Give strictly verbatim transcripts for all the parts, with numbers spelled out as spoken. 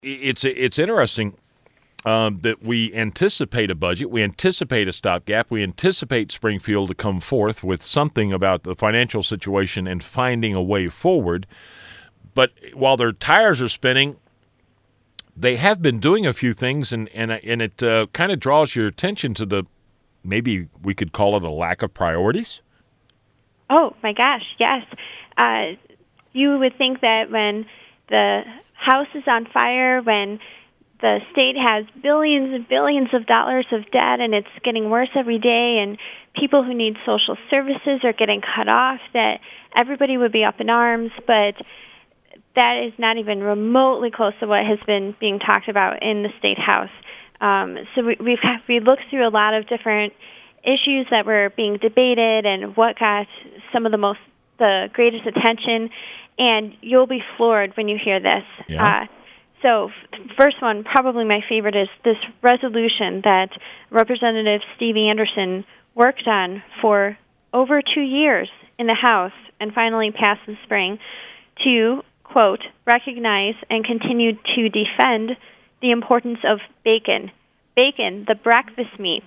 it's it's interesting um, that we anticipate a budget, we anticipate a stopgap, we anticipate Springfield to come forth with something about the financial situation and finding a way forward. But while their tires are spinning, they have been doing a few things, and and and it uh, kind of draws your attention to the, maybe we could call it a lack of priorities. Oh my gosh, yes. Uh, you would think that when the house is on fire, when the state has billions and billions of dollars of debt and it's getting worse every day, and people who need social services are getting cut off, that everybody would be up in arms. But that is not even remotely close to what has been being talked about in the State House. Um, so we, we've we looked through a lot of different issues that were being debated and what got some of the most the greatest attention, and you'll be floored when you hear this. Yeah. Uh, so first one, probably my favorite, is this resolution that Representative Steve Anderson worked on for over two years in the House and finally passed this spring to, quote, recognize and continue to defend the importance of bacon. Bacon, the breakfast meat.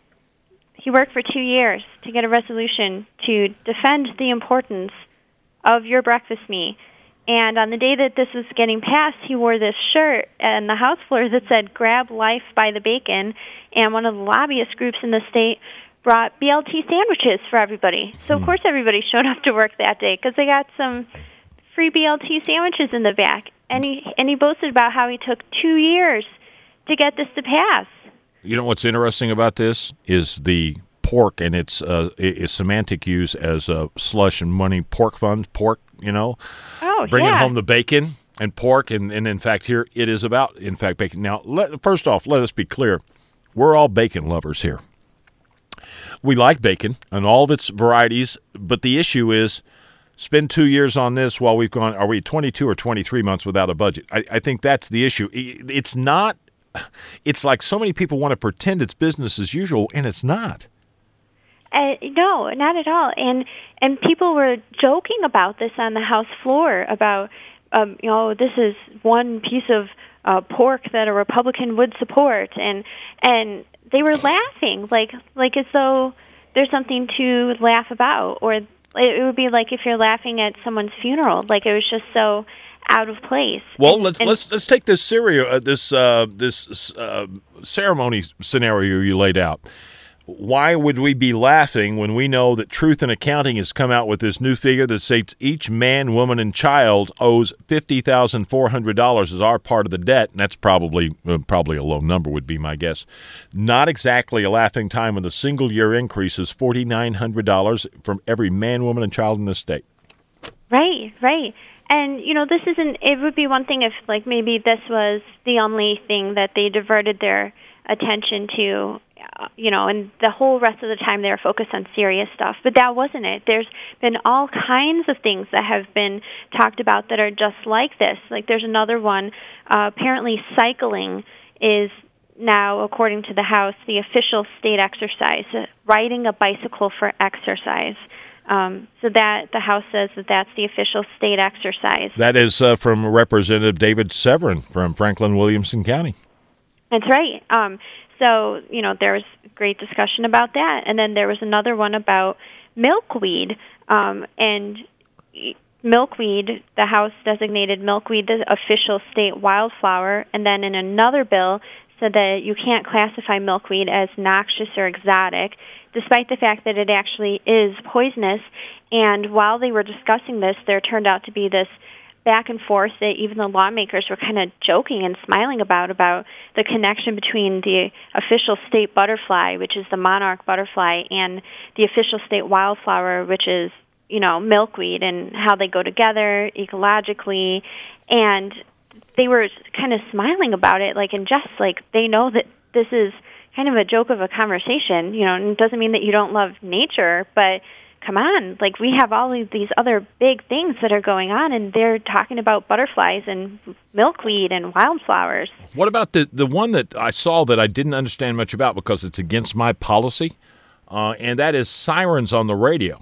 He worked for two years to get a resolution to defend the importance of your breakfast meat. And on the day that this was getting passed, he wore this shirt on the House floor that said, grab life by the bacon. And one of the lobbyist groups in the state brought B L T sandwiches for everybody. So, of course, everybody showed up to work that day because they got some free B L T sandwiches in the back. And he, and he boasted about how he took two years to get this to pass. You know what's interesting about this is the pork and its uh, its semantic use as uh, slush and money pork funds, pork, you know, oh, bringing yeah. home the bacon and pork. And, and, in fact, here it is about, in fact, bacon. Now, let, first off, let us be clear. We're all bacon lovers here. We like bacon and all of its varieties, but the issue is spend two years on this while we've gone, are we twenty-two or twenty-three months without a budget? I, I think that's the issue. It's not, it's like so many people want to pretend it's business as usual, and it's not. Uh, no, not at all. And and people were joking about this on the House floor about, um, you know, this is one piece of uh, pork that a Republican would support, and and they were laughing like like as though there's something to laugh about, or it would be like if you're laughing at someone's funeral, like it was just so out of place. Well, and, let's and, let's let's take this cereal, uh, this uh, this uh, ceremony scenario you laid out. Why would we be laughing when we know that Truth in Accounting has come out with this new figure that states each man, woman, and child owes fifty thousand four hundred dollars as our part of the debt, and that's probably uh, probably a low number would be my guess. Not exactly a laughing time when the single-year increase is four thousand nine hundred dollars from every man, woman, and child in the state. Right, right. And, you know, this isn't, it would be one thing if, like, maybe this was the only thing that they diverted their attention to, you know, and the whole rest of the time they were focused on serious stuff. But that wasn't it. There's been all kinds of things that have been talked about that are just like this. Like there's another one. Uh, apparently cycling is now, according to the House, the official state exercise, uh, riding a bicycle for exercise. Um, so that the House says that that's the official state exercise. That is uh, from Representative David Severin from Franklin Williamson County. That's right. Um, so, you know, there was great discussion about that. And then there was another one about milkweed. Um, and milkweed, the House designated milkweed the official state wildflower. And then in another bill said that you can't classify milkweed as noxious or exotic, despite the fact that it actually is poisonous. And while they were discussing this, there turned out to be this back and forth that even the lawmakers were kind of joking and smiling about, about the connection between the official state butterfly, which is the monarch butterfly, and the official state wildflower, which is, you know, milkweed, and how they go together ecologically. And they were kind of smiling about it, like, and just like they know that this is kind of a joke of a conversation, you know, and it doesn't mean that you don't love nature, but come on, like we have all of these other big things that are going on, and they're talking about butterflies and milkweed and wildflowers. What about the, the one that I saw that I didn't understand much about because it's against my policy, uh, and that is sirens on the radio?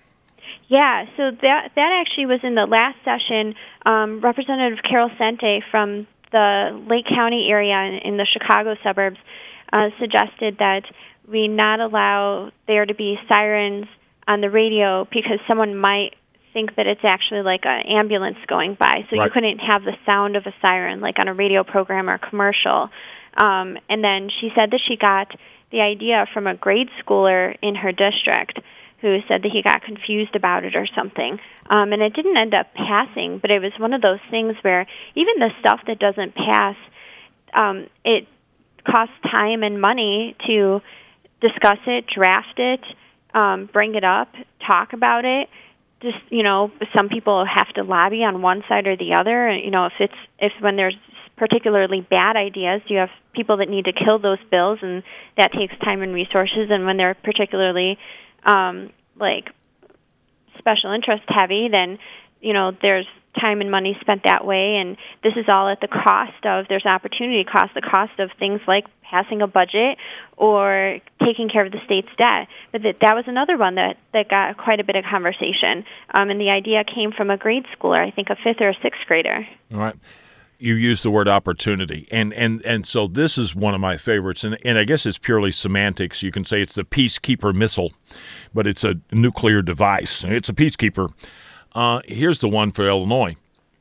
Yeah, so that that actually was in the last session. Um, Representative Carol Sente from the Lake County area in, in the Chicago suburbs uh, suggested that we not allow there to be sirens on the radio because someone might think that it's actually like an ambulance going by. So right. you couldn't have the sound of a siren like on a radio program or commercial. Um, and then she said that she got the idea from a grade schooler in her district who said that he got confused about it or something. Um, and it didn't end up passing, but it was one of those things where even the stuff that doesn't pass, um, it costs time and money to discuss it, draft it, um, bring it up, talk about it. Just, you know, some people have to lobby on one side or the other. You know, if it's if when there's particularly bad ideas, you have people that need to kill those bills, and that takes time and resources. And when they're particularly um, like special interest heavy, then you know there's time and money spent that way. And this is all at the cost of there's opportunity cost, the cost of things like passing a budget or taking care of the state's debt. But that, that was another one that, that got quite a bit of conversation. Um, and the idea came from a grade schooler, I think a fifth or a sixth grader. All right. You used the word opportunity. And and, and so this is one of my favorites. And, and I guess it's purely semantics. You can say it's the Peacekeeper missile, but it's a nuclear device. It's a peacekeeper. Uh, here's the one for Illinois.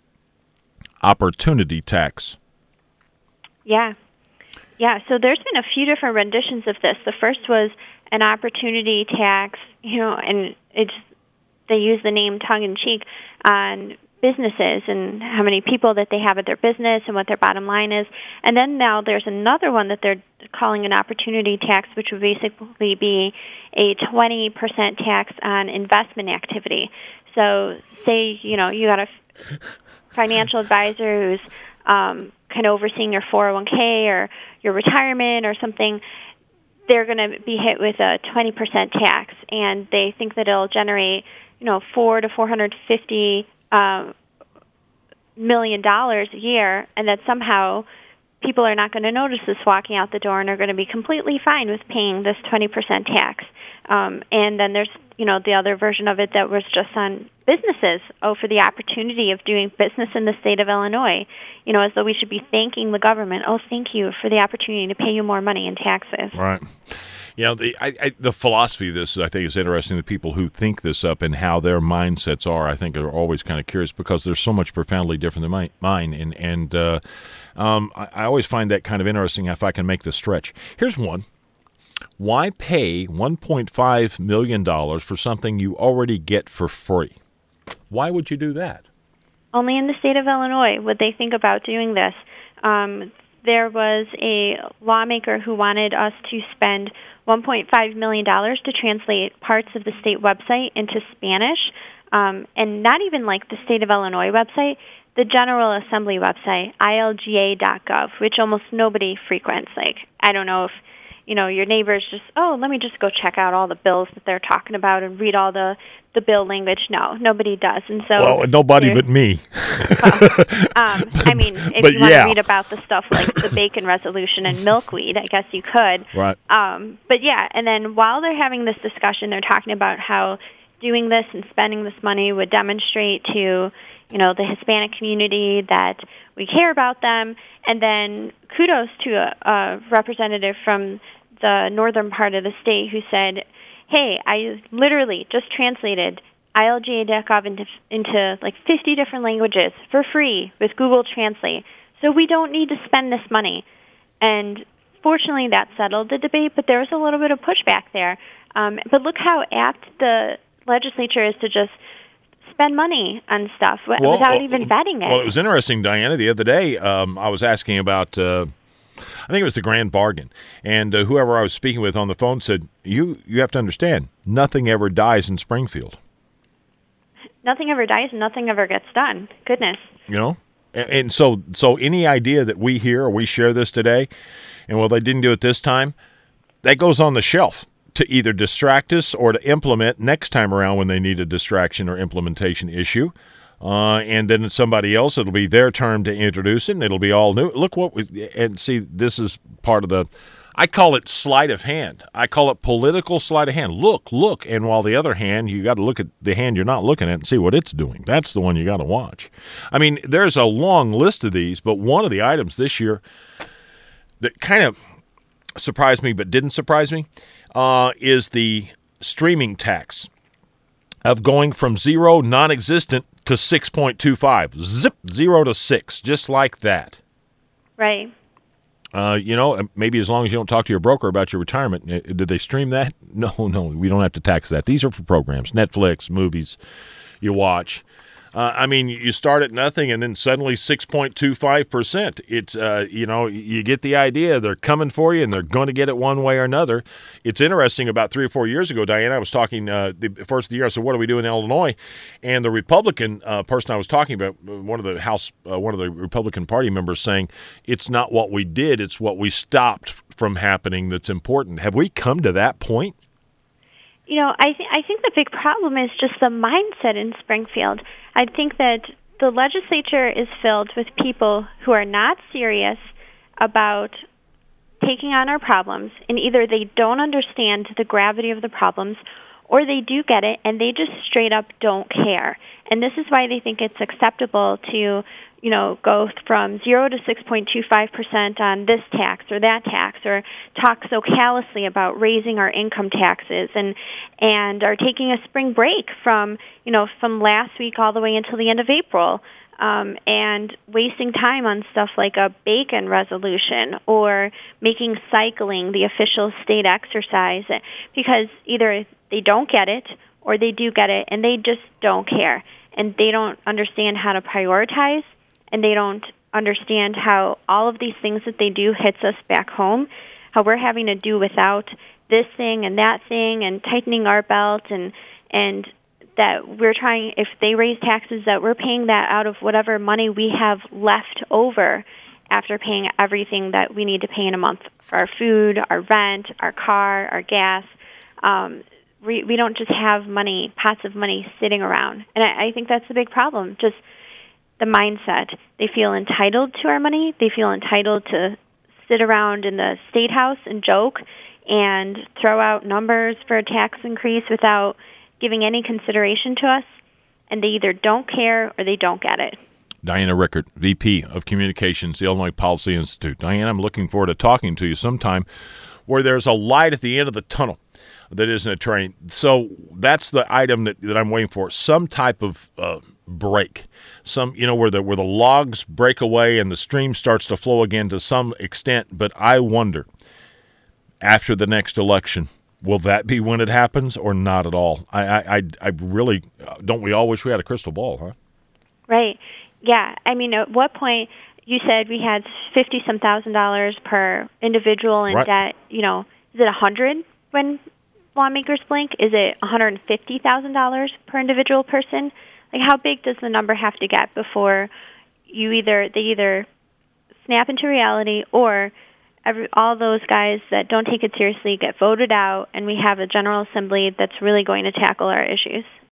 Opportunity tax. Yeah. Yeah, so there's been a few different renditions of this. The first was an opportunity tax, you know, and it's they use the name tongue-in-cheek on businesses and how many people that they have at their business and what their bottom line is. And then now there's another one that they're calling an opportunity tax, which would basically be a twenty percent tax on investment activity. So say, you know, you got a financial advisor who's um, kind of overseeing your four oh one k or your retirement or something, they're going to be hit with a twenty percent tax, and they think that it'll generate, you know, four to four hundred fifty um, million dollars a year, and that somehow people are not going to notice this walking out the door and are going to be completely fine with paying this twenty percent tax. Um, and then there's, you know, the other version of it that was just on businesses. Oh, for the opportunity of doing business in the state of Illinois, you know, as though we should be thanking the government. Oh, thank you for the opportunity to pay you more money in taxes. Right. You know, the I, I, the philosophy of this, I think, is interesting. The people who think this up and how their mindsets are, I think, are always kind of curious because they're so much profoundly different than my, mine. And, and uh, um, I, I always find that kind of interesting if I can make the stretch. Here's one. Why pay one point five million dollars for something you already get for free? Why would you do that? Only in the state of Illinois would they think about doing this. Um, there was a lawmaker who wanted us to spend one point five million dollars to translate parts of the state website into Spanish, um, and not even like the state of Illinois website, the General Assembly website, I L G A dot gov, which almost nobody frequents. Like, I don't know if you know, your neighbors just, oh, let me just go check out all the bills that they're talking about and read all the, the bill language. No, nobody does. And so, well, nobody but me. well, um, I mean, if but you want yeah. to read about the stuff like the bacon resolution and milkweed, I guess you could. Right. Um, but yeah, and then while they're having this discussion, they're talking about how doing this and spending this money would demonstrate to, you know, the Hispanic community that we care about them. And then kudos to a, a representative from the northern part of the state who said, hey, I literally just translated I L G A dot gov into, into like fifty different languages for free with Google Translate. So we don't need to spend this money. And fortunately that settled the debate, but there was a little bit of pushback there. Um, but look how apt the legislature is to just spend money on stuff w- well, without well, even vetting it. Well, it was interesting, Diana. The other day, um, I was asking about, uh, I think it was the Grand Bargain, and uh, whoever I was speaking with on the phone said, "You you have to understand, nothing ever dies in Springfield. Nothing ever dies, and nothing ever gets done. Goodness." You know, and, and so so any idea that we hear or we share this today, and well, they didn't do it this time, that goes on the shelf to either distract us or to implement next time around when they need a distraction or implementation issue. Uh, and then somebody else, it'll be their turn to introduce it, and it'll be all new. Look what we – and see, this is part of the – I call it sleight of hand. I call it political sleight of hand. Look, look, and while the other hand, you got to look at the hand you're not looking at and see what it's doing. That's the one you got to watch. I mean, there's a long list of these, but one of the items this year that kind of surprised me but didn't surprise me uh, is the streaming tax of going from zero, non-existent, to six point two five. Zip, zero to six, just like that. Right. Uh, you know, maybe as long as you don't talk to your broker about your retirement. Did they stream that? No, no, we don't have to tax that. These are for programs, Netflix, movies you watch. Uh, I mean, you start at nothing and then suddenly six point two five percent. It's, uh, you know, you get the idea. They're coming for you and they're going to get it one way or another. It's interesting. About three or four years ago, Diana, I was talking uh, the first of the year. I said, what do we do in Illinois? And the Republican uh, person I was talking about, one of the House, uh, one of the Republican Party members saying, it's not what we did, it's what we stopped from happening that's important. Have we come to that point? You know, I, th- I think the big problem is just the mindset in Springfield. I think that the legislature is filled with people who are not serious about taking on our problems, and either they don't understand the gravity of the problems, or they do get it, and they just straight up don't care. And this is why they think it's acceptable to, you know, go from zero to six point two five percent on this tax or that tax, or talk so callously about raising our income taxes, and and are taking a spring break from, you know, from last week all the way until the end of April, um, and wasting time on stuff like a bacon resolution or making cycling the official state exercise, because either they don't get it or they do get it and they just don't care, and they don't understand how to prioritize, and they don't understand how all of these things that they do hits us back home, how we're having to do without this thing and that thing and tightening our belt, and and that we're trying, if they raise taxes, that we're paying that out of whatever money we have left over after paying everything that we need to pay in a month for our food, our rent, our car, our gas. Um, we, we don't just have money, pots of money sitting around. And I, I think that's the big problem, just the mindset. They feel entitled to our money. They feel entitled to sit around in the State House and joke and throw out numbers for a tax increase without giving any consideration to us. And they either don't care or they don't get it. Diana Rickert, V P of Communications, the Illinois Policy Institute. Diana, I'm looking forward to talking to you sometime where there's a light at the end of the tunnel that isn't a train. So that's the item that, that I'm waiting for, some type of uh, break, some, you know, where the where the logs break away and the stream starts to flow again to some extent. But I wonder, after the next election, will that be when it happens or not at all? I I, I, I really, don't we all wish we had a crystal ball, huh? Right. Yeah. I mean, at what point, you said we had fifty-some thousand dollars per individual in right. debt. You know, is it one hundred when lawmakers blink? Is it one hundred fifty thousand dollars per individual person? Like, how big does the number have to get before you either they either snap into reality, or every, all those guys that don't take it seriously get voted out, and we have a General Assembly that's really going to tackle our issues?